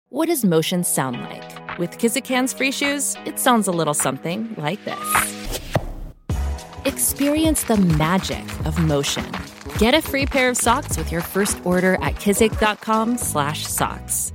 What does motion sound like? With Kizik Hands Free Shoes, it sounds a little something like this. Experience the magic of motion. Get a free pair of socks with your first order at kizik.com/socks.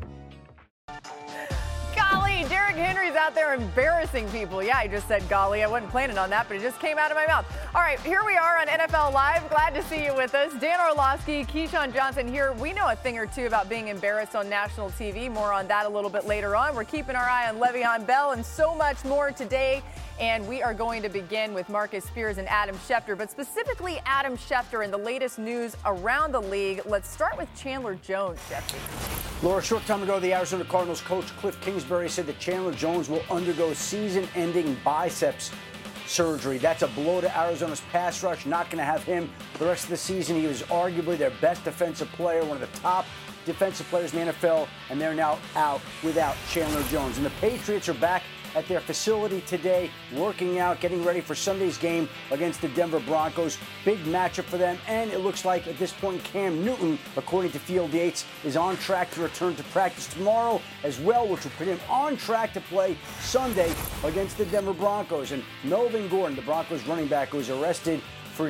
Golly, Derrick Henry's out there embarrassing people. Yeah, I just said golly. I wasn't planning on that, but it just came out of my mouth. All right, here we are on NFL Live. Glad to see you with us. Dan Orlovsky, Keyshawn Johnson here. We know a thing or two about being embarrassed on national TV. More on that a little bit later on. We're keeping our eye on Le'Veon Bell and so much more today. And we are going to begin with Marcus Spears and Adam Schefter, but specifically Adam Schefter and the latest news around the league. Let's start with Chandler Jones, Schefter. Laura, a short time ago, the Arizona Cardinals coach Cliff Kingsbury said that Chandler Jones will undergo season-ending biceps surgery. That's a blow to Arizona's pass rush. Not going to have him the rest of the season. He was arguably their best defensive player, one of the top defensive players in the NFL, and they're now out without Chandler Jones. And the Patriots are back at their facility today, working out, getting ready for Sunday's game against the Denver Broncos. Big matchup for them, and it looks like at this point Cam Newton, according to Field Yates, is on track to return to practice tomorrow as well, which will put him on track to play Sunday against the Denver Broncos. And Melvin Gordon, the Broncos running back, was arrested for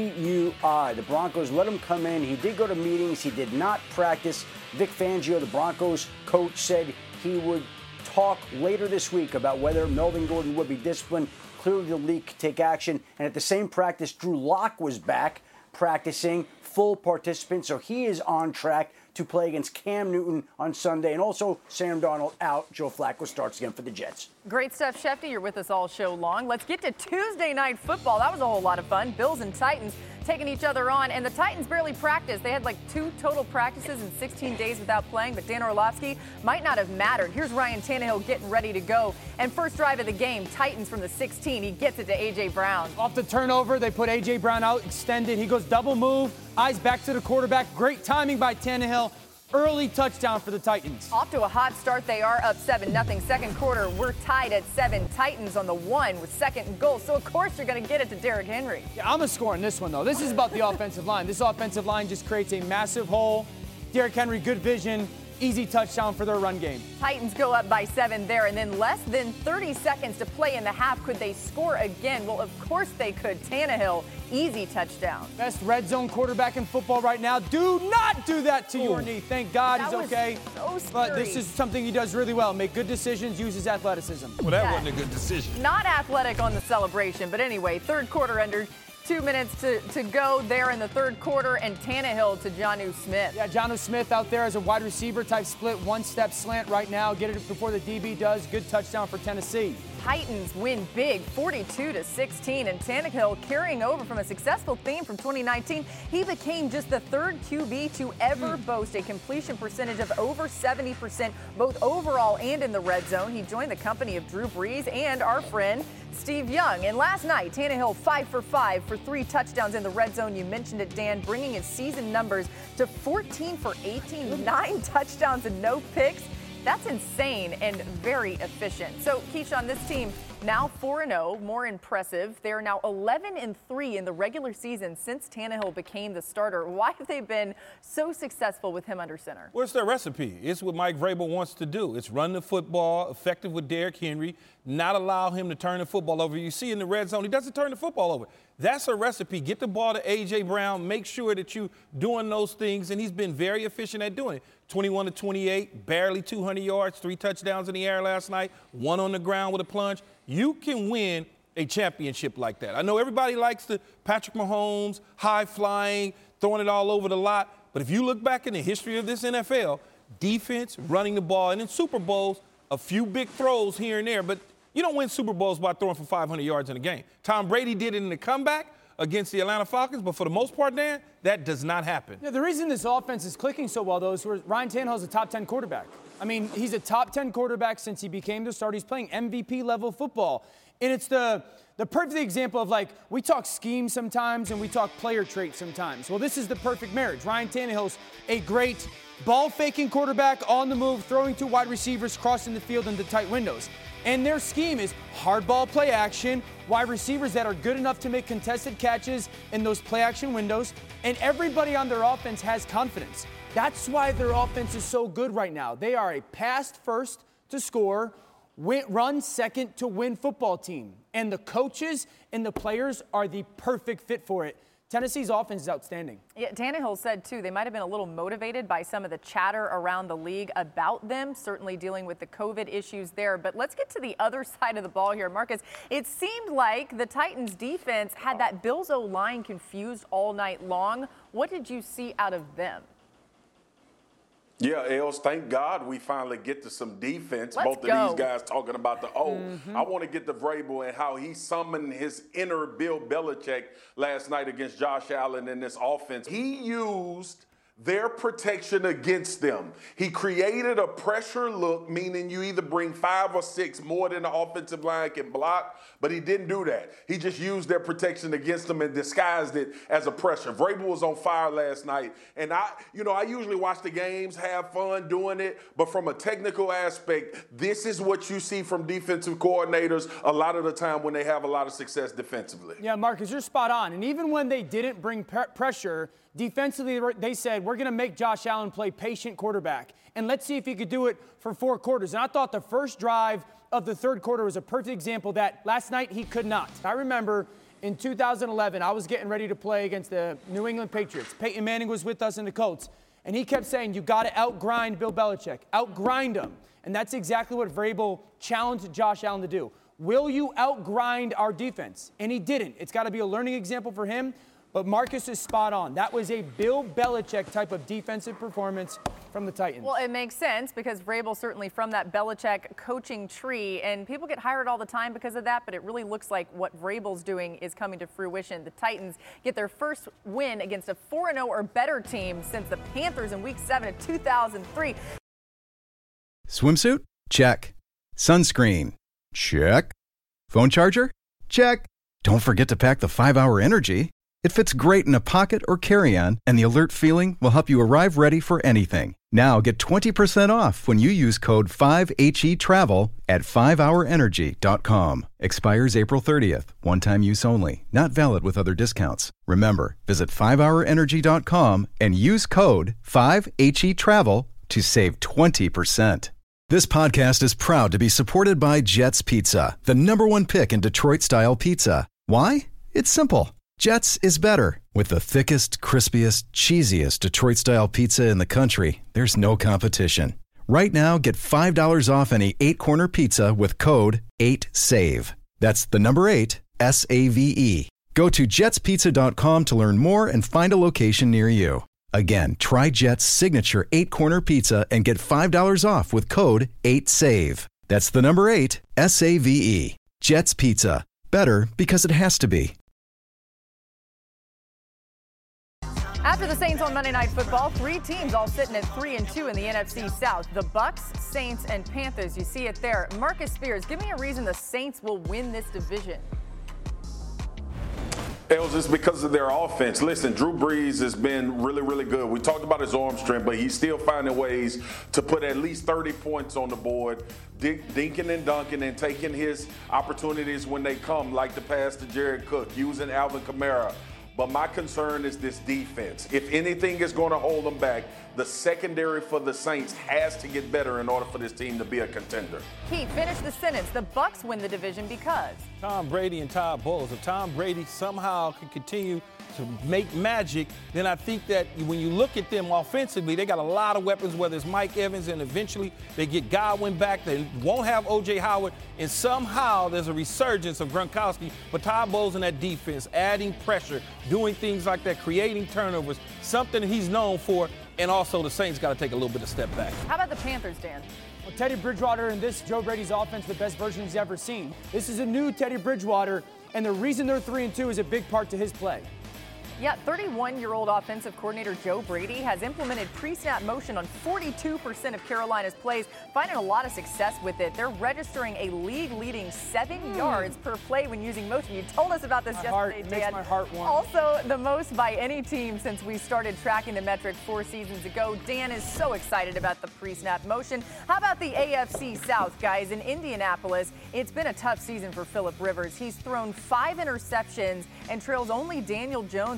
DUI. The Broncos let him come in. He did go to meetings. He did not practice. Vic Fangio, the Broncos coach, said he would talk later this week about whether Melvin Gordon would be disciplined. Clearly the league could take action. And at the same practice, Drew Lock was back practicing, full participant. So he is on track to play against Cam Newton on Sunday. And also Sam Darnold out. Joe Flacco starts again for the Jets. Great stuff, Schefter. You're with us all show long. Let's get to Tuesday Night Football. That was a whole lot of fun. Bills and Titans taking each other on, and the Titans barely practiced. They had like 2 total practices in 16 days without playing, but Dan Orlovsky might not have mattered. Here's Ryan Tannehill getting ready to go, and first drive of the game, Titans from the 16. He gets it to A.J. Brown. Off the turnover, they put A.J. Brown out, extended. He goes double move, eyes back to the quarterback. Great timing by Tannehill. Early touchdown for the Titans. Off to a hot start. They are up 7-0. Second quarter, we're tied at 7. Titans on the 1 with second and goal. So, of course, you're going to get it to Derrick Henry. Yeah, I'm a score in this one, though. This is about the offensive line. This offensive line just creates a massive hole. Derrick Henry, good vision. Easy touchdown for their run game. Titans go up by 7 there, and then less than 30 seconds to play in the half. Could they score again? Well, of course they could. Tannehill, easy touchdown. Best red zone quarterback in football right now. Do not do that to your knee. Thank God he's okay. So scary. But this is something he does really well. Make good decisions, use his athleticism. Well, that wasn't a good decision. Not athletic on the celebration, but anyway, third quarter under 2 minutes to go there in the third quarter, and Tannehill to Jonnu Smith. Yeah, Jonnu Smith out there as a wide receiver type split, one-step slant right now. Get it before the DB does. Good touchdown for Tennessee. Titans win big, 42-16, and Tannehill carrying over from a successful theme from 2019. He became just the third QB to ever boast a completion percentage of over 70%, both overall and in the red zone. He joined the company of Drew Brees and our friend Steve Young. And last night, Tannehill 5 for 5 for 3 touchdowns in the red zone. You mentioned it, Dan, bringing his season numbers to 14 for 18, 9 touchdowns and no picks. That's insane and very efficient. So, Keyshawn, this team now 4-0, more impressive. They're now 11-3 in the regular season since Tannehill became the starter. Why have they been so successful with him under center? Well, it's their recipe. It's what Mike Vrabel wants to do. It's run the football, effective with Derrick Henry, not allow him to turn the football over. You see in the red zone, he doesn't turn the football over. That's a recipe. Get the ball to A.J. Brown. Make sure that you're doing those things, and he's been very efficient at doing it. 21-28, barely 200 yards, 3 touchdowns in the air last night, 1 on the ground with a plunge. You can win a championship like that. I know everybody likes the Patrick Mahomes, high-flying, throwing it all over the lot. But if you look back in the history of this NFL, defense, running the ball, and in Super Bowls, a few big throws here and there. But you don't win Super Bowls by throwing for 500 yards in a game. Tom Brady did it in the comeback against the Atlanta Falcons, but for the most part, Dan, that does not happen. Yeah, the reason this offense is clicking so well, though, is Ryan Tannehill is a top 10 quarterback. I mean, he's a top 10 quarterback since he became the starter. He's playing MVP-level football. And it's the perfect example of, like, we talk scheme sometimes and we talk player traits sometimes. Well, this is the perfect marriage. Ryan Tannehill's a great ball-faking quarterback, on the move, throwing to wide receivers, crossing the field into tight windows. And their scheme is hard ball play action, wide receivers that are good enough to make contested catches in those play action windows, and everybody on their offense has confidence. That's why their offense is so good right now. They are a pass first to score, run second to win football team. And the coaches and the players are the perfect fit for it. Tennessee's offense is outstanding. Yeah, Tannehill said, too, they might have been a little motivated by some of the chatter around the league about them, certainly dealing with the COVID issues there. But let's get to the other side of the ball here. Marcus, it seemed like the Titans defense had that Bills O-line confused all night long. What did you see out of them? Yeah, Els, thank God we finally get to some defense. Let's Both go. of these guys talking about the O. I want to get to Vrabel and how he summoned his inner Bill Belichick last night against Josh Allen in this offense. He used their protection against them. He created a pressure look, meaning you either bring 5 or 6 more than the offensive line can block, but he didn't do that. He just used their protection against them and disguised it as a pressure. Vrabel was on fire last night, and I usually watch the games, have fun doing it, but from a technical aspect, this is what you see from defensive coordinators a lot of the time when they have a lot of success defensively. Yeah, Marcus, you're spot on. And even when they didn't bring pressure, defensively, they said, we're going to make Josh Allen play patient quarterback. And let's see if he could do it for 4 quarters. And I thought the first drive of the third quarter was a perfect example that last night he could not. I remember in 2011, I was getting ready to play against the New England Patriots. Peyton Manning was with us in the Colts. And he kept saying, you got to outgrind Bill Belichick. Outgrind him. And that's exactly what Vrabel challenged Josh Allen to do. Will you outgrind our defense? And he didn't. It's got to be a learning example for him. But Marcus is spot on. That was a Bill Belichick type of defensive performance from the Titans. Well, it makes sense because Vrabel certainly from that Belichick coaching tree, and people get hired all the time because of that, but it really looks like what Vrabel's doing is coming to fruition. The Titans get their first win against a 4-0 or better team since the Panthers in Week 7 of 2003. Swimsuit? Check. Sunscreen? Check. Phone charger? Check. Don't forget to pack the 5-Hour Energy. It fits great in a pocket or carry-on, and the alert feeling will help you arrive ready for anything. Now get 20% off when you use code 5HETRAVEL at 5hourenergy.com. Expires April 30th. One-time use only. Not valid with other discounts. Remember, visit 5hourenergy.com and use code 5HETRAVEL to save 20%. This podcast is proud to be supported by Jets Pizza, the #1 pick in Detroit-style pizza. Why? It's simple. Jets is better. With the thickest, crispiest, cheesiest Detroit-style pizza in the country, there's no competition. Right now, get $5 off any 8-corner pizza with code 8SAVE. That's the number 8, S-A-V-E. Go to jetspizza.com to learn more and find a location near you. Again, try Jet's signature 8-corner pizza and get $5 off with code 8SAVE. That's the number 8, S-A-V-E. Jet's Pizza. Better because it has to be. After the Saints on Monday Night Football, 3 teams all sitting at 3-2 in the NFC South. The Bucks, Saints, and Panthers. You see it there. Marcus Spears, give me a reason the Saints will win this division. Els, it's because of their offense. Listen, Drew Brees has been really, really good. We talked about his arm strength, but he's still finding ways to put at least 30 points on the board, dinking and dunking and taking his opportunities when they come, like the pass to Jared Cook, using Alvin Kamara. But my concern is this defense. If anything is going to hold them back, the secondary for the Saints has to get better in order for this team to be a contender. Pete, finish the sentence. The Bucks win the division because Tom Brady and Todd Bowles. If Tom Brady somehow can continue to make magic, then I think that when you look at them offensively, they got a lot of weapons, whether it's Mike Evans and eventually they get Godwin back. They won't have O.J. Howard, and somehow there's a resurgence of Gronkowski. But Todd Bowles in that defense, adding pressure, doing things like that, creating turnovers, something he's known for, and also the Saints got to take a little bit of step back. How about the Panthers, Dan? Well, Teddy Bridgewater in this Joe Brady's offense, the best version he's ever seen. This is a new Teddy Bridgewater, and the reason they're 3-2 is a big part to his play. Yeah, 31-year-old offensive coordinator Joe Brady has implemented pre-snap motion on 42% of Carolina's plays, finding a lot of success with it. They're registering a league-leading 7 yards per play when using motion. You told us about this yesterday, Dan. Makes my heart warm. Also, the most by any team since we started tracking the metric 4 seasons ago. Dan is so excited about the pre-snap motion. How about the AFC South, guys? In Indianapolis, it's been a tough season for Phillip Rivers. He's thrown 5 interceptions and trails only Daniel Jones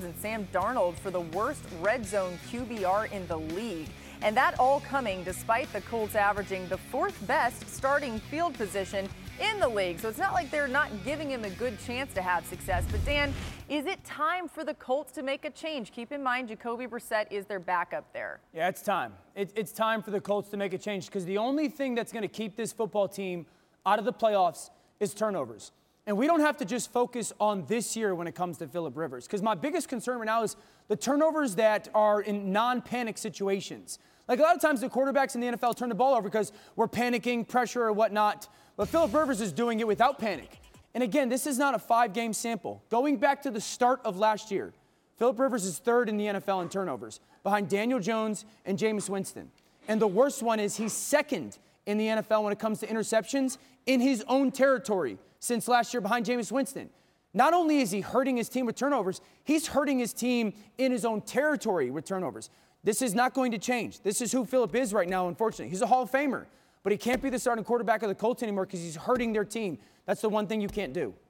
and Sam Darnold for the worst red zone QBR in the league. And that all coming despite the Colts averaging the fourth best starting field position in the league. So it's not like they're not giving him a good chance to have success. But Dan, is it time for the Colts to make a change? Keep in mind, Jacoby Brissett is their backup there. Yeah, it's time. It's time for the Colts to make a change because the only thing that's going to keep this football team out of the playoffs is turnovers. And we don't have to just focus on this year when it comes to Phillip Rivers, because my biggest concern right now is the turnovers that are in non-panic situations. Like a lot of times the quarterbacks in the NFL turn the ball over because we're panicking, pressure or whatnot. But Phillip Rivers is doing it without panic. And again, this is not a 5-game sample. Going back to the start of last year, Phillip Rivers is third in the NFL in turnovers, behind Daniel Jones and Jameis Winston. And the worst one is he's second in the NFL when it comes to interceptions in his own territory since last year behind Jameis Winston. Not only is he hurting his team with turnovers, he's hurting his team in his own territory with turnovers. This is not going to change. This is who Phillip is right now, unfortunately. He's a Hall of Famer, but he can't be the starting quarterback of the Colts anymore because he's hurting their team. That's the one thing you can't do.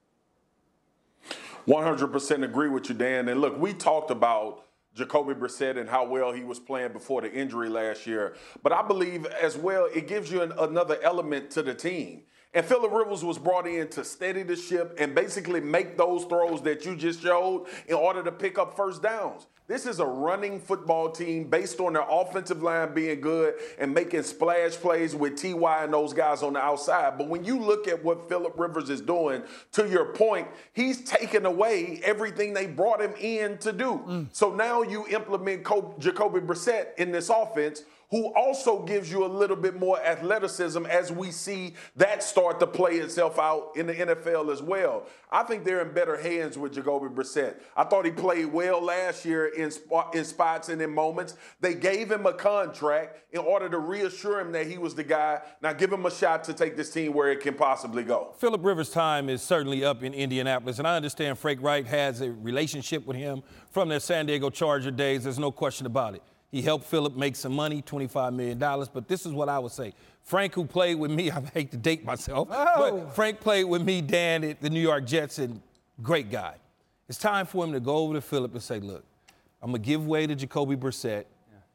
100% agree with you, Dan. And look, we talked about Jacoby Brissett and how well he was playing before the injury last year. But I believe as well, it gives you another element to the team. And Phillip Rivers was brought in to steady the ship and basically make those throws that you just showed in order to pick up first downs. This is a running football team based on their offensive line being good and making splash plays with T.Y. and those guys on the outside. But when you look at what Phillip Rivers is doing, to your point, he's taken away everything they brought him in to do. So now you implement Jacoby Brissett in this offense, who also gives you a little bit more athleticism as we see that start to play itself out in the NFL as well. I think they're in better hands with Jacoby Brissett. I thought he played well last year in spots and in moments. They gave him a contract in order to reassure him that he was the guy. Now give him a shot to take this team where it can possibly go. Phillip Rivers' time is certainly up in Indianapolis, and I understand Frank Reich has a relationship with him from their San Diego Charger days. There's no question about it. He helped Phillip make some money, $25 million. But this is what I would say. Frank, who played with me, I hate to date myself, but Frank played with me, Dan, at the New York Jets, and great guy. It's time for him to go over to Phillip and say, look, I'm going to give way to Jacoby Brissett.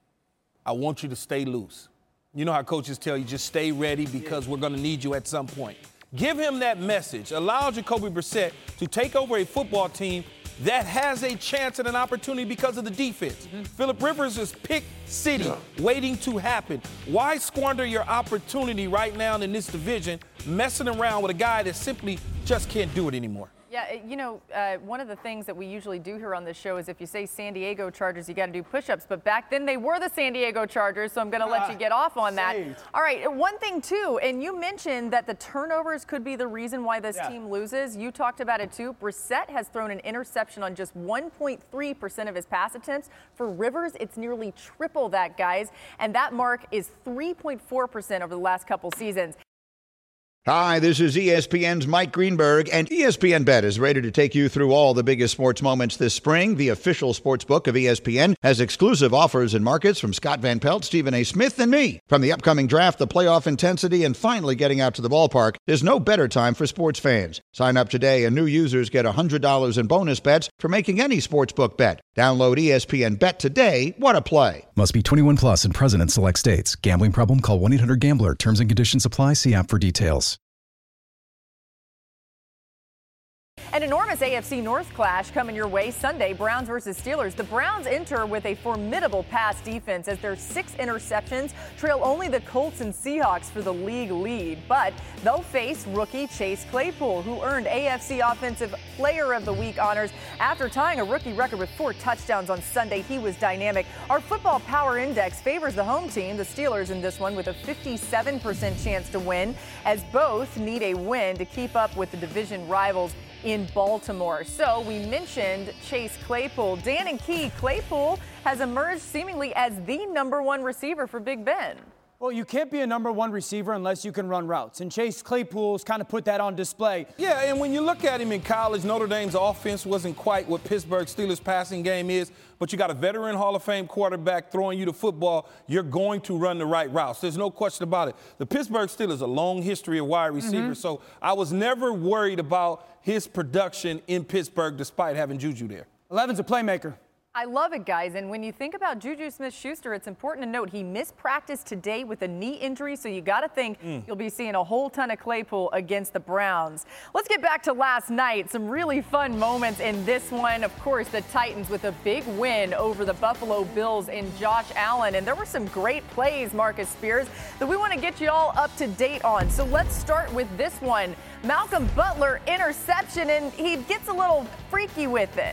I want you to stay loose. You know how coaches tell you, just stay ready because we're going to need you at some point. Give him that message. Allow Jacoby Brissett to take over a football team that has a chance and an opportunity because of the defense. Phillip Rivers is pick city, waiting to happen. Why squander your opportunity right now in this division, messing around with a guy that simply just can't do it anymore? Yeah, you know, one of the things that we usually do here on this show is if you say San Diego Chargers, you got to do push-ups. But back then they were the San Diego Chargers, so I'm going to let you get off on that. All right, one thing, too, and you mentioned that the turnovers could be the reason why this team loses. You talked about it, too. Brissett has thrown an interception on just 1.3% of his pass attempts. For Rivers, it's nearly triple that, guys. And that mark is 3.4% over the last couple seasons. Hi, this is ESPN's Mike Greenberg, and ESPN Bet is ready to take you through all the biggest sports moments this spring. The official sports book of ESPN has exclusive offers and markets from Scott Van Pelt, Stephen A. Smith, and me. From the upcoming draft, the playoff intensity, and finally getting out to the ballpark, there's no better time for sports fans. Sign up today, and new users get $100 in bonus bets for making any sportsbook bet. Download ESPN Bet today. What a play. Must be 21 plus and present in select states. Gambling problem? Call 1-800-GAMBLER. Terms and conditions apply. See app for details. An enormous AFC North clash coming your way Sunday, Browns versus Steelers. The Browns enter with a formidable pass defense as their 6 interceptions trail only the Colts and Seahawks for the league lead. But they'll face rookie Chase Claypool, who earned AFC Offensive Player of the Week honors after tying a rookie record with 4 touchdowns on Sunday. He was dynamic. Our Football Power Index favors the home team, the Steelers, in this one with a 57% chance to win, as both need a win to keep up with the division rivals in Baltimore. So we mentioned Chase Claypool. Dan and Key, Claypool has emerged seemingly as the #1 receiver for Big Ben. Well, you can't be a #1 receiver unless you can run routes. And Chase Claypool's kind of put that on display. Yeah, and when you look at him in college, Notre Dame's offense wasn't quite what Pittsburgh Steelers' passing game is, but you got a veteran Hall of Fame quarterback throwing you the football. You're going to run the right routes. There's no question about it. The Pittsburgh Steelers, a long history of wide receivers, so I was never worried about his production in Pittsburgh despite having Juju there. 11's a playmaker. I love it, guys. And when you think about Juju Smith-Schuster, it's important to note he missed practice today with a knee injury, so you got to think you'll be seeing a whole ton of Claypool against the Browns. Let's get back to last night. Some really fun moments in this one. Of course, the Titans with a big win over the Buffalo Bills and Josh Allen. And there were some great plays, Marcus Spears, that we want to get you all up to date on. So let's start with this one. Malcolm Butler interception, and he gets a little freaky with it.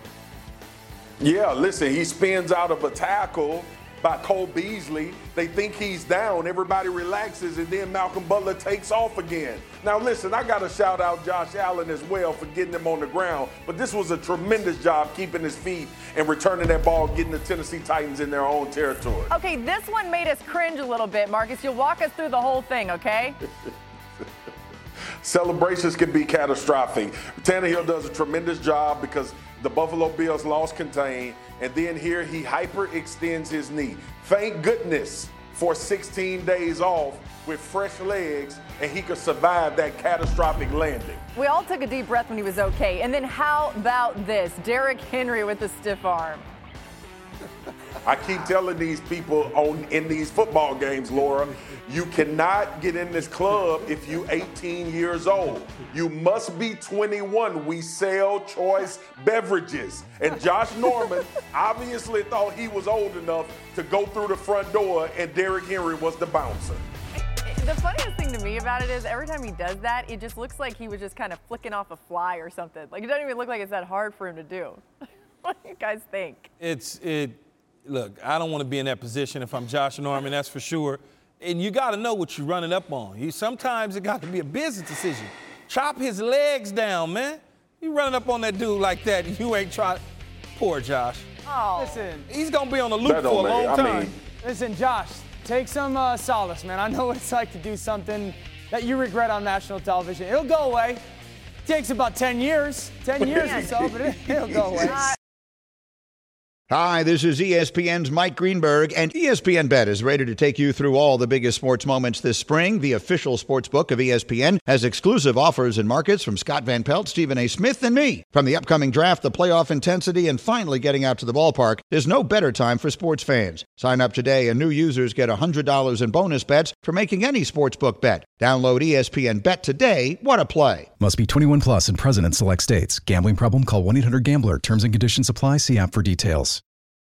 Yeah, listen, he spins out of a tackle by Cole Beasley. They think he's down. Everybody relaxes, and then Malcolm Butler takes off again. Now, listen, I got to shout out Josh Allen as well for getting him on the ground, but this was a tremendous job keeping his feet and returning that ball, getting the Tennessee Titans in their own territory. Okay, this one made us cringe a little bit, Marcus. You'll walk us through the whole thing, okay? Celebrations can be catastrophic. Tannehill does a tremendous job because the Buffalo Bills lost contain, and then here he hyperextends his knee. Thank goodness for 16 days off with fresh legs, and he could survive that catastrophic landing. We all took a deep breath when he was okay. And then how about this? Derrick Henry with a stiff arm. I keep telling these people in these football games, Laura, you cannot get in this club if you're 18 years old. You must be 21. We sell choice beverages. And Josh Norman obviously thought he was old enough to go through the front door, and Derrick Henry was the bouncer. The funniest thing to me about it is every time he does that, it just looks like he was just kind of flicking off a fly or something. Like, it doesn't even look like it's that hard for him to do. What do you guys think? Look, I don't want to be in that position if I'm Josh Norman, that's for sure. And you got to know what you're running up on. Sometimes it got to be a business decision. Chop his legs down, man. You running up on that dude like that, you ain't trying. Poor Josh. Oh. Listen, he's going to be on the loop for a long time. Listen, Josh, take some solace, man. I know what it's like to do something that you regret on national television. It'll go away. It takes about 10 years or so, but it'll go away. Hi, this is ESPN's Mike Greenberg, and ESPN Bet is ready to take you through all the biggest sports moments this spring. The official sports book of ESPN has exclusive offers and markets from Scott Van Pelt, Stephen A. Smith, and me. From the upcoming draft, the playoff intensity, and finally getting out to the ballpark, there's no better time for sports fans. Sign up today, and new users get $100 in bonus bets for making any sportsbook bet. Download ESPN Bet today. What a play. Must be 21 plus and present in select states. Gambling problem? Call 1-800-GAMBLER. Terms and conditions apply. See app for details.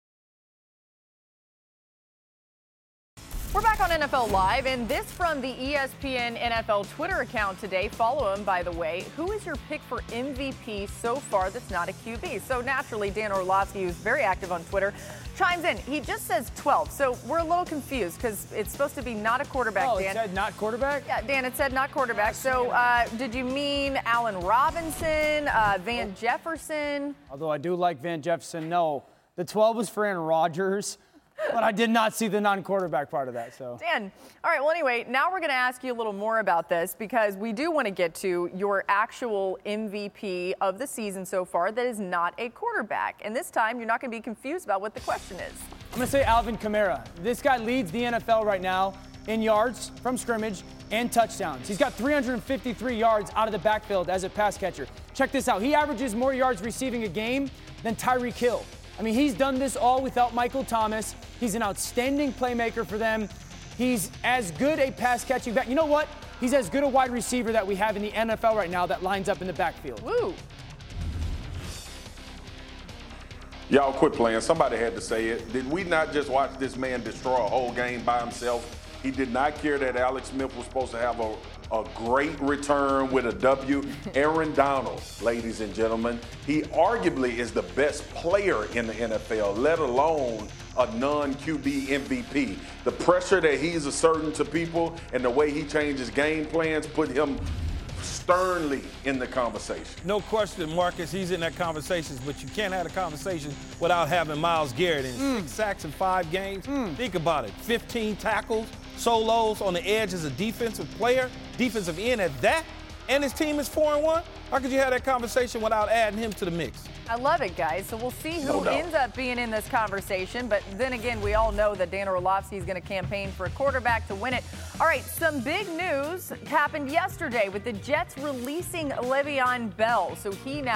We're back on NFL Live, and this from the ESPN NFL Twitter account today. Follow him, by the way. Who is your pick for MVP so far that's not a QB? So naturally, Dan Orlovsky, who's very active on Twitter, chimes in. He just says 12, so we're a little confused because it's supposed to be not a quarterback, Dan. Oh, it said not quarterback? Yeah, Dan, it said not quarterback. So did you mean Allen Robinson, Van Jefferson? Although I do like Van Jefferson, no. The 12 was for Aaron Rodgers. But I did not see the non-quarterback part of that. So Dan, all right, well, anyway, now we're going to ask you a little more about this because we do want to get to your actual MVP of the season so far that is not a quarterback. And this time, you're not going to be confused about what the question is. I'm going to say Alvin Kamara. This guy leads the NFL right now in yards from scrimmage and touchdowns. He's got 353 yards out of the backfield as a pass catcher. Check this out. He averages more yards receiving a game than Tyreek Hill. I mean, he's done this all without Michael Thomas. He's an outstanding playmaker for them. He's as good a pass-catching back. You know what? He's as good a wide receiver that we have in the NFL right now that lines up in the backfield. Woo. Y'all quit playing. Somebody had to say it. Did we not just watch this man destroy a whole game by himself? He did not care that Alex Smith was supposed to have a great return with a W. Aaron Donald, ladies and gentlemen, he arguably is the best player in the NFL, let alone a non-QB MVP. The pressure that he's asserting to people and the way he changes game plans put him sternly in the conversation. No question, Marcus, he's in that conversation, but you can't have a conversation without having Myles Garrett in 6 sacks in 5 games. Think about it, 15 tackles, solos on the edge as a defensive player, defensive end at that, and his team is 4-1. How could you have that conversation without adding him to the mix? I love it, guys. So we'll see who ends up being in this conversation. But then again, we all know that Dan Orlovsky is going to campaign for a quarterback to win it. All right, some big news happened yesterday with the Jets releasing Le'Veon Bell. So he now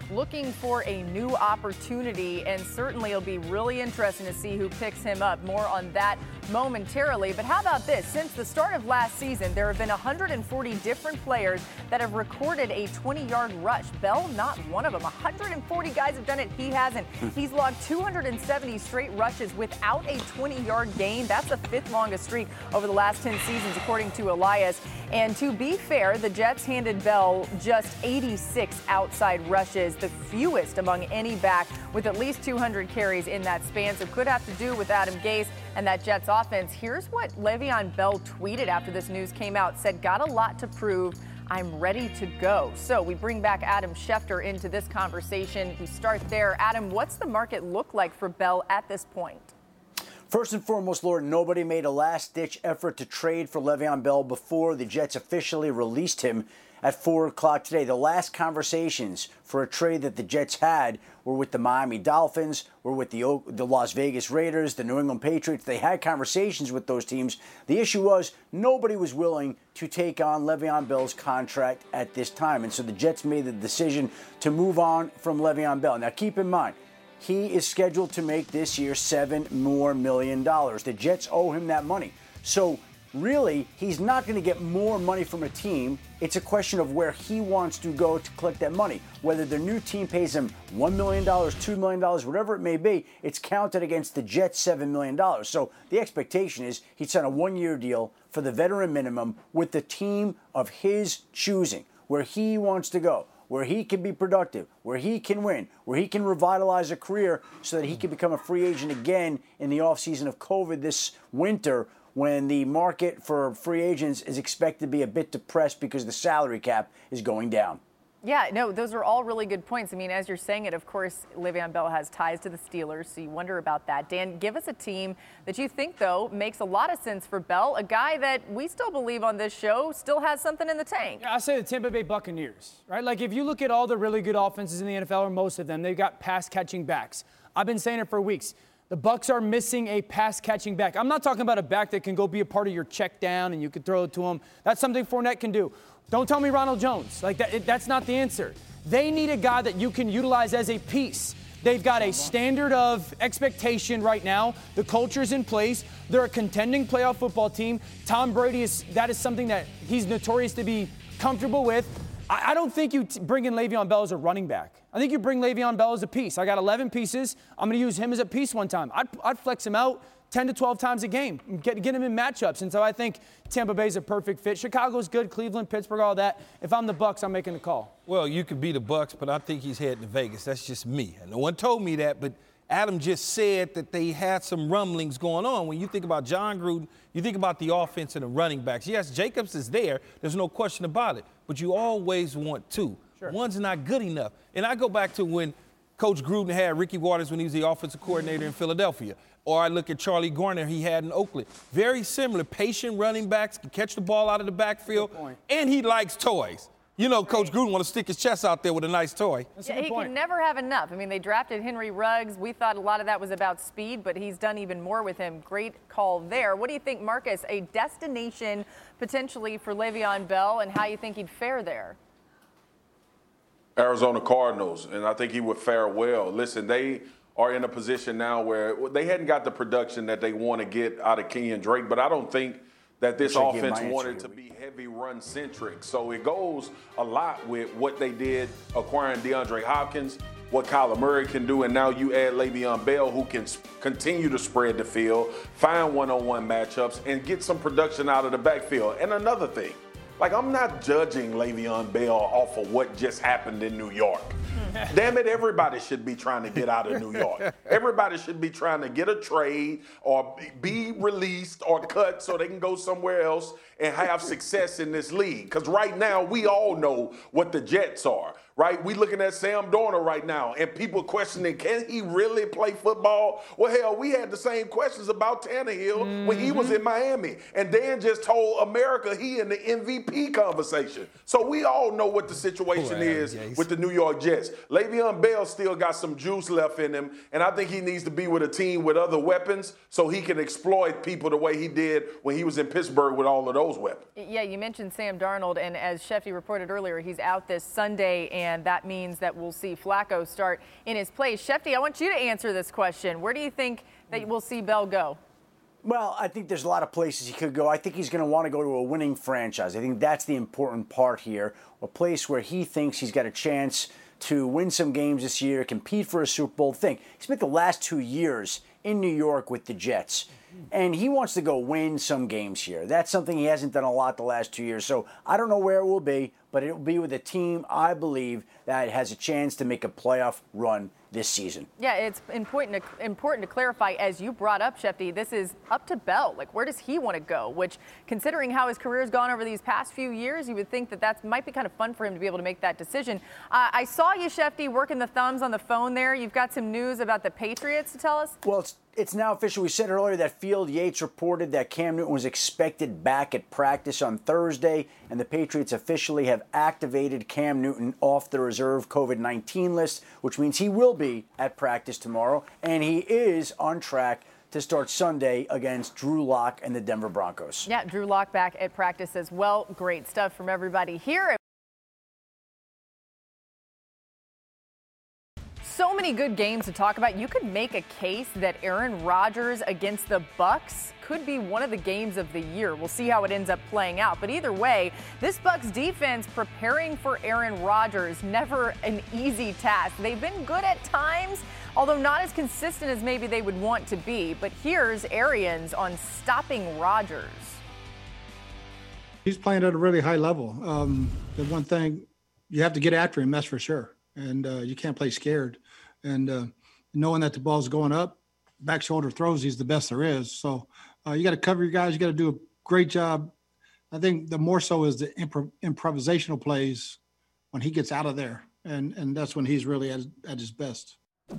looking for a new opportunity, and certainly it'll be really interesting to see who picks him up. More on that momentarily. But how about this? Since the start of last season, there have been 140 different players that have recorded a 20-yard rush. Bell, not one of them. 140 guys have done it. He hasn't. He's logged 270 straight rushes without a 20-yard gain. That's the fifth longest streak over the last 10 seasons, according to Elias. And to be fair, the Jets handed Bell just 86 outside rushes, the fewest among any back with at least 200 carries in that span. So could have to do with Adam Gase and that Jets offense. Here's what Le'Veon Bell tweeted after this news came out. Said, "Got a lot to prove. I'm ready to go." So we bring back Adam Schefter into this conversation. We start there. Adam, what's the market look like for Bell at this point? First and foremost, Lord, nobody made a last-ditch effort to trade for Le'Veon Bell before the Jets officially released him at 4 o'clock today. The last conversations for a trade that the Jets had were with the Miami Dolphins, were with the Las Vegas Raiders, the New England Patriots. They had conversations with those teams. The issue was nobody was willing to take on Le'Veon Bell's contract at this time. And so the Jets made the decision to move on from Le'Veon Bell. Now, keep in mind, he is scheduled to make this year $7 more million. The Jets owe him that money. So really, he's not going to get more money from a team. It's a question of where he wants to go to collect that money. Whether the new team pays him $1 million, $2 million, whatever it may be, it's counted against the Jets' $7 million. So the expectation is he'd sign a one-year deal for the veteran minimum with the team of his choosing, where he wants to go, where he can be productive, where he can win, where he can revitalize a career so that he can become a free agent again in the offseason of COVID this winter, when the market for free agents is expected to be a bit depressed because the salary cap is going down. Yeah, no, those are all really good points. I mean, as you're saying it, of course, Le'Veon Bell has ties to the Steelers, so you wonder about that. Dan, give us a team that you think, though, makes a lot of sense for Bell, a guy that we still believe on this show still has something in the tank. Yeah, I say the Tampa Bay Buccaneers, right? Like, if you look at all the really good offenses in the NFL, or most of them, they've got pass-catching backs. I've been saying it for weeks. The Bucs are missing a pass-catching back. I'm not talking about a back that can go be a part of your check down and you can throw it to him. That's something Fournette can do. Don't tell me Ronald Jones. Like that's not the answer. They need a guy that you can utilize as a piece. They've got a standard of expectation right now. The culture's in place. They're a contending playoff football team. Tom Brady that is something that he's notorious to be comfortable with. I don't think you bring in Le'Veon Bell as a running back. I think you bring Le'Veon Bell as a piece. I got 11 pieces. I'm going to use him as a piece one time. I'd flex him out 10 to 12 times a game, get him in matchups. And so I think Tampa Bay's a perfect fit. Chicago's good, Cleveland, Pittsburgh, all that. If I'm the Bucs, I'm making the call. Well, you could be the Bucs, but I think he's heading to Vegas. That's just me. No one told me that, but Adam just said that they had some rumblings going on. When you think about John Gruden, you think about the offense and the running backs. Yes, Jacobs is there. There's no question about it. But you always want two. Sure. One's not good enough. And I go back to when Coach Gruden had Ricky Watters when he was the offensive coordinator in Philadelphia. Or I look at Charlie Garner he had in Oakland. Very similar. Patient running backs, can catch the ball out of the backfield. And he likes toys. You know, Coach Gruden want to stick his chest out there with a nice toy. Yeah, he can never have enough. I mean, they drafted Henry Ruggs. We thought a lot of that was about speed, but he's done even more with him. Great call there. What do you think, Marcus, a destination potentially for Le'Veon Bell, and how you think he'd fare there? Arizona Cardinals, and I think he would fare well. Listen, they are in a position now where they hadn't got the production that they want to get out of Kenyon Drake, but I don't think that this offense wanted to be heavy run-centric. So it goes a lot with what they did acquiring DeAndre Hopkins, what Kyler Murray can do, and now you add Le'Veon Bell, who can continue to spread the field, find one-on-one matchups, and get some production out of the backfield. And another thing, like, I'm not judging Le'Veon Bell off of what just happened in New York. Damn it, everybody should be trying to get out of New York. Everybody should be trying to get a trade or be released or cut so they can go somewhere else and have success in this league. Because right now, we all know what the Jets are, right? We looking at Sam Darnold right now, and people questioning, can he really play football? Well, hell, we had the same questions about Tannehill when he was in Miami. And Dan just told America he in the MVP conversation. So we all know what the situation is with the New York Jets. Le'Veon Bell still got some juice left in him, and I think he needs to be with a team with other weapons so he can exploit people the way he did when he was in Pittsburgh with all of those weapons. Yeah, you mentioned Sam Darnold, and as Sheffy reported earlier, he's out this Sunday and that means that we'll see Flacco start in his place. Shefty, I want you to answer this question. Where do you think that we'll see Bell go? Well, I think there's a lot of places he could go. I think he's going to want to go to a winning franchise. I think that's the important part here, a place where he thinks he's got a chance to win some games this year, compete for a Super Bowl. He spent the last 2 years in New York with the Jets, and he wants to go win some games here. That's something he hasn't done a lot the last 2 years. So I don't know where it will be, but it will be with a team, I believe, that has a chance to make a playoff run this season. Yeah, it's important to clarify, as you brought up, Shefty, this is up to Bell. Like, where does he want to go? Which, considering how his career has gone over these past few years, you would think that might be kind of fun for him to be able to make that decision. I saw you, Shefty, working the thumbs on the phone there. You've got some news about the Patriots to tell us? Well, it's now official. We said earlier that Field Yates reported that Cam Newton was expected back at practice on Thursday, and the Patriots officially have activated Cam Newton off the reserve COVID-19 list, which means he will be at practice tomorrow, and he is on track to start Sunday against Drew Lock and the Denver Broncos. Yeah, Drew Lock back at practice as well. Great stuff from everybody here. So many good games to talk about. You could make a case that Aaron Rodgers against the Bucs could be one of the games of the year. We'll see how it ends up playing out. But either way, this Bucs defense preparing for Aaron Rodgers, never an easy task. They've been good at times, although not as consistent as maybe they would want to be. But here's Arians on stopping Rodgers. He's playing at a really high level. The one thing, you have to get after him, that's for sure. And you can't play scared. And knowing that the ball's going up, back shoulder throws, he's the best there is. So you got to cover your guys. You got to do a great job. I think the more so is the improvisational plays when he gets out of there. And that's when he's really at his best.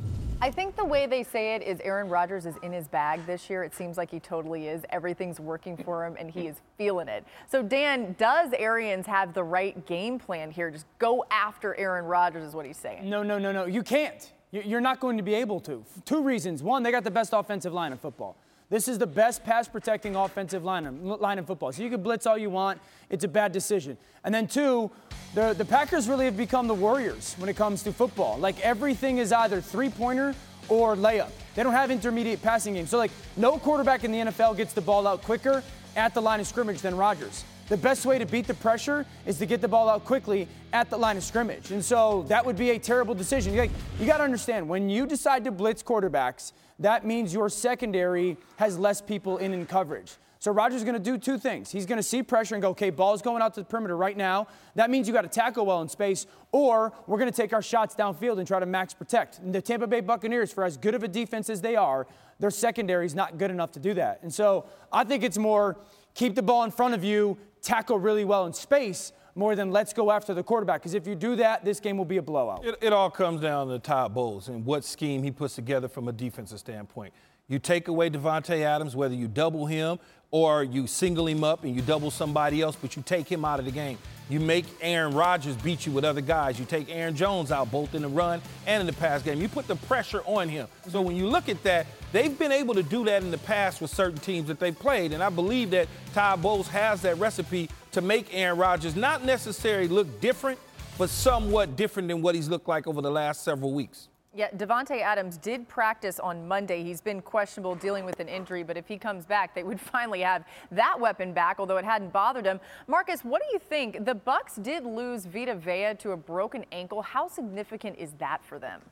I think the way they say it is Aaron Rodgers is in his bag this year. It seems like he totally is. Everything's working for him, and he is feeling it. So, Dan, does Arians have the right game plan here? Just go after Aaron Rodgers is what he's saying. No. You can't. You're not going to be able to. 2 reasons. One, they got the best offensive line in football. This is the best pass-protecting offensive line in football. So you can blitz all you want. It's a bad decision. And then 2, the Packers really have become the Warriors when it comes to football. Like, everything is either three-pointer or layup. They don't have intermediate passing games. So, like, no quarterback in the NFL gets the ball out quicker at the line of scrimmage than Rodgers. The best way to beat the pressure is to get the ball out quickly at the line of scrimmage. And so that would be a terrible decision. You got to understand, when you decide to blitz quarterbacks, that means your secondary has less people in coverage. So Rodgers is going to do 2 things. He's going to see pressure and go, okay, ball's going out to the perimeter right now. That means you got to tackle well in space, or we're going to take our shots downfield and try to max protect. And the Tampa Bay Buccaneers, for as good of a defense as they are, their secondary is not good enough to do that. And so I think it's more keep the ball in front of you, tackle really well in space, more than let's go after the quarterback. Because if you do that, this game will be a blowout. It all comes down to Todd Bowles and what scheme he puts together from a defensive standpoint. You take away Davante Adams, whether you double him or you single him up and you double somebody else, but you take him out of the game. You make Aaron Rodgers beat you with other guys. You take Aaron Jones out both in the run and in the pass game. You put the pressure on him. So when you look at that, they've been able to do that in the past with certain teams that they've played, and I believe that Todd Bowles has that recipe to make Aaron Rodgers not necessarily look different, but somewhat different than what he's looked like over the last several weeks. Yeah, Davante Adams did practice on Monday. He's been questionable dealing with an injury, but if he comes back, they would finally have that weapon back, although it hadn't bothered him. Marcus, what do you think? The Bucs did lose Vita Vea to a broken ankle. How significant is that for them?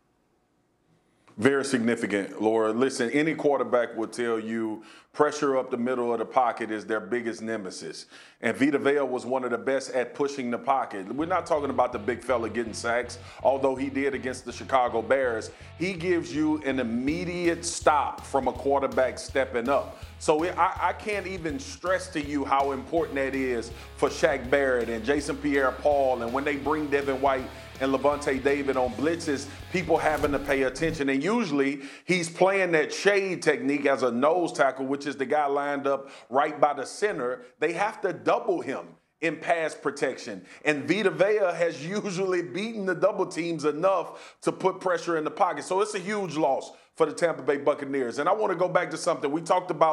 Very significant, Laura. Listen, any quarterback will tell you pressure up the middle of the pocket is their biggest nemesis. And Vita Vea was one of the best at pushing the pocket. We're not talking about the big fella getting sacks, although he did against the Chicago Bears. He gives you an immediate stop from a quarterback stepping up. So I can't even stress to you how important that is for Shaq Barrett and Jason Pierre-Paul, and when they bring Devin White and Levante David on blitzes, people having to pay attention. And usually he's playing that shade technique as a nose tackle, which is the guy lined up right by the center. They have to double him in pass protection. And Vita Vea has usually beaten the double teams enough to put pressure in the pocket. So it's a huge loss for the Tampa Bay Buccaneers. And I want to go back to something. We talked about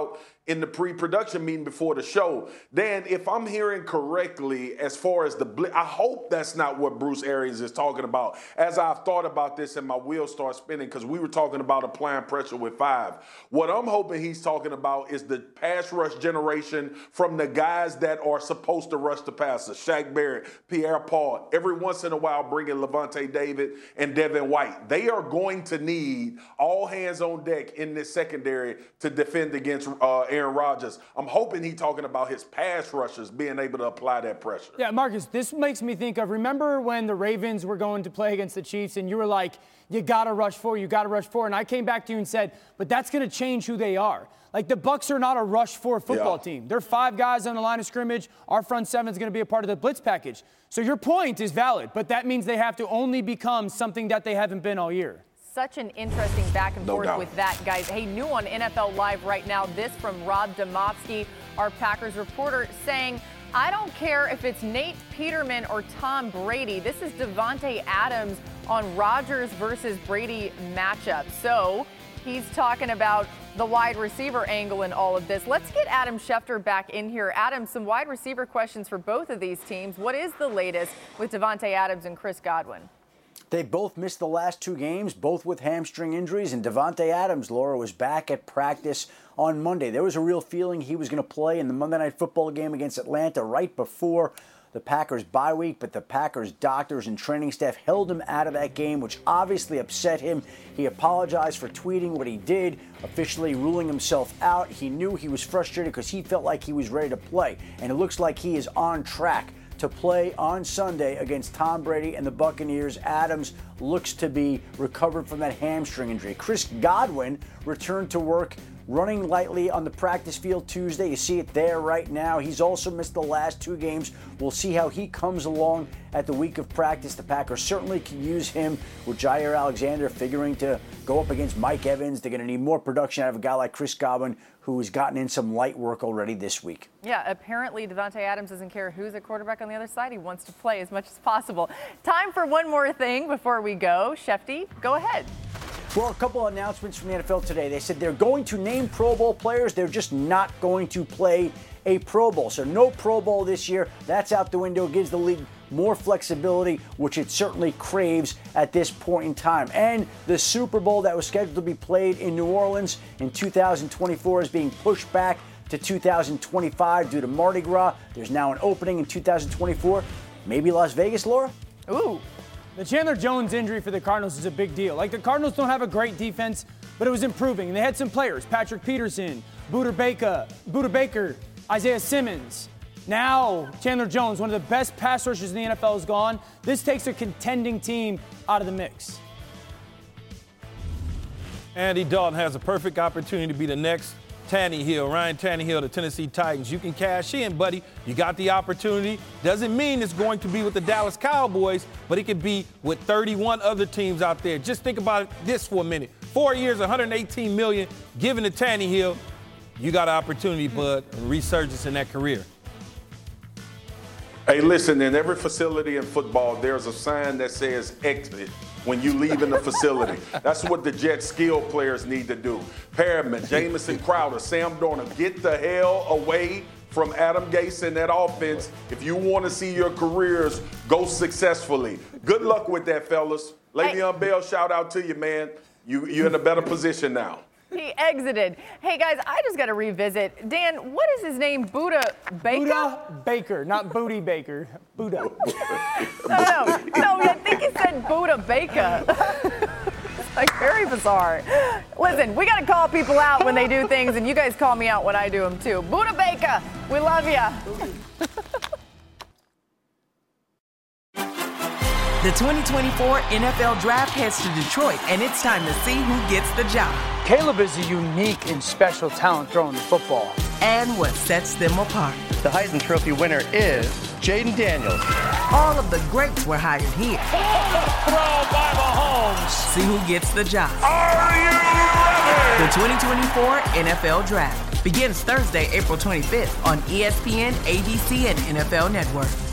in the pre-production meeting before the show. Dan, if I'm hearing correctly, as far as the blitz, I hope that's not what Bruce Arians is talking about. As I've thought about this and my wheels start spinning, because we were talking about applying pressure with 5. What I'm hoping he's talking about is the pass rush generation from the guys that are supposed to rush the passer. Shaq Barrett, Pierre Paul, every once in a while bringing Levante David and Devin White. They are going to need all hands on deck in this secondary to defend against Aaron Rodgers. I'm hoping he's talking about his pass rushers being able to apply that pressure. Yeah, Marcus, this makes me think of, remember when the Ravens were going to play against the Chiefs and you were like, you got to rush 4, and I came back to you and said, but that's going to change who they are. Like, the Bucs are not a rush 4 football team. They're 5 guys on the line of scrimmage. Our front 7 is going to be a part of the blitz package. So your point is valid, but that means they have to only become something that they haven't been all year. Such an interesting back and forth with that, guys. Hey, new on NFL Live right now, this from Rob Demovsky, our Packers reporter, saying, I don't care if it's Nate Peterman or Tom Brady. This is Davante Adams on Rodgers versus Brady matchup. So he's talking about the wide receiver angle in all of this. Let's get Adam Schefter back in here. Adam, some wide receiver questions for both of these teams. What is the latest with Davante Adams and Chris Godwin? They both missed the last 2 games, both with hamstring injuries, and Davante Adams, Laura, was back at practice on Monday. There was a real feeling he was going to play in the Monday Night Football game against Atlanta right before the Packers' bye week, but the Packers' doctors and training staff held him out of that game, which obviously upset him. He apologized for tweeting what he did, officially ruling himself out. He knew he was frustrated because he felt like he was ready to play, and it looks like he is on track to play on Sunday against Tom Brady and the Buccaneers. Adams looks to be recovered from that hamstring injury. Chris Godwin returned to work running lightly on the practice field Tuesday. You see it there right now. He's also missed the last 2 games. We'll see how he comes along at the week of practice. The Packers certainly can use him with Jair Alexander figuring to go up against Mike Evans. They're going to need more production out of a guy like Chris Godwin, who has gotten in some light work already this week. Yeah, apparently Davante Adams doesn't care who's at quarterback on the other side. He wants to play as much as possible. Time for one more thing before we go. Shefty, go ahead. Well, a couple of announcements from the NFL today. They said they're going to name Pro Bowl players. They're just not going to play a Pro Bowl. So no Pro Bowl this year. That's out the window. It gives the league more flexibility, which it certainly craves at this point in time. And the Super Bowl that was scheduled to be played in New Orleans in 2024 is being pushed back to 2025 due to Mardi Gras. There's now an opening in 2024. Maybe Las Vegas, Laura? Ooh. The Chandler Jones injury for the Cardinals is a big deal. Like, the Cardinals don't have a great defense, but it was improving. And they had some players, Patrick Peterson, Buda Baker, Isaiah Simmons. Now, Chandler Jones, one of the best pass rushers in the NFL, is gone. This takes a contending team out of the mix. Andy Dalton has a perfect opportunity to be the next Tannehill, Ryan Tannehill, the Tennessee Titans. You can cash in, buddy. You got the opportunity. Doesn't mean it's going to be with the Dallas Cowboys, but it could be with 31 other teams out there. Just think about this for a minute. 4 years, $118 million given to Tannehill. You got an opportunity, bud, a resurgence in that career. Hey, listen, in every facility in football, there's a sign that says exit when you leave in the facility. That's what the Jets skill players need to do. Perriman, Jamison Crowder, Sam Darnold, get the hell away from Adam Gase and that offense if you want to see your careers go successfully. Good luck with that, fellas. Le'Veon Bell, shout out to you, man. You're in a better position now. He exited. Hey, guys, I just got to revisit. Dan, what is his name? Buda Baker? Buda Baker, not Booty Baker. Buda. No, I think he said Buda Baker. It's like very bizarre. Listen, we got to call people out when they do things, and you guys call me out when I do them, too. Buda Baker, we love ya. The 2024 NFL Draft heads to Detroit, and it's time to see who gets the job. Caleb is a unique and special talent throwing the football. And what sets them apart. The Heisman Trophy winner is Jaden Daniels. All of the greats were hired here. Throw by Mahomes. See who gets the job. Are you ready? The 2024 NFL Draft begins Thursday, April 25th on ESPN, ABC, and NFL Network.